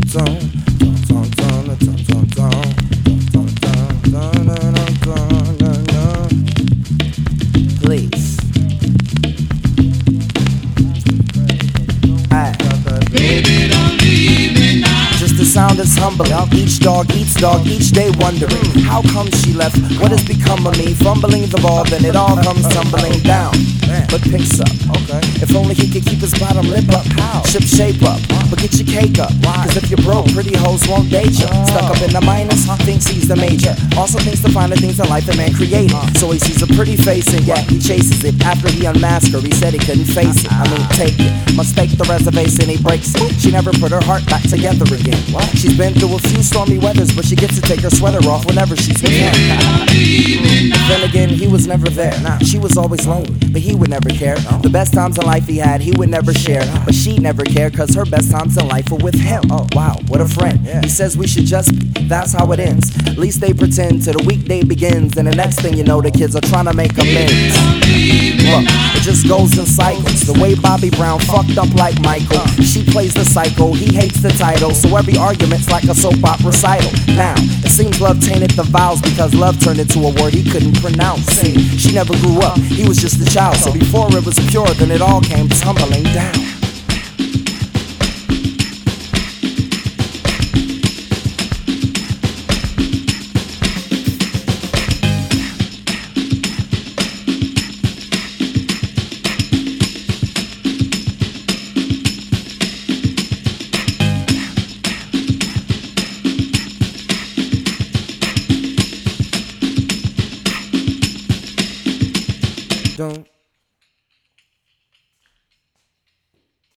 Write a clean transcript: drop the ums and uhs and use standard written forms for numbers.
Please. Just the sound is humbling. Each dog eats dog, each day wondering how come she left, what has become of me. Fumbling the ball, then it all comes tumbling down, but picks up. If only he could keep his bottom lip up. Ship shape up, but get your cake up. Cause if you're broke, pretty hoes won't date you. Stuck up in the minus, thinks he's the major. Also thinks to find the things in life a man created. So he sees a pretty face and yet he chases it. After he unmasked her, he said he couldn't face it. I mean, take it. Mistake the reservation, he breaks it. She never put her heart back together again. She's been through a few stormy weathers, but she gets to take her sweater off whenever she's with him. Then again, he was never there. She was always lonely, but he would never care. The best times in life he had, he would never share. But she'd never care, cause her best times in life were with him. Oh wow, what a friend. He says we should just be, that's how it ends. At least they pretend till the weekday begins. And the next thing you know, the kids are trying to make amends. Look, it just goes in cycles. The way Bobby Brown fucked up like Michael. She plays the psycho, he hates the title. So every argument's like a soap opera recital. Now, it seems love tainted the vows, because love turned into a word he couldn't pronounce. See, she never grew up, he was just a child. So before it was pure, then it all came tumbling down.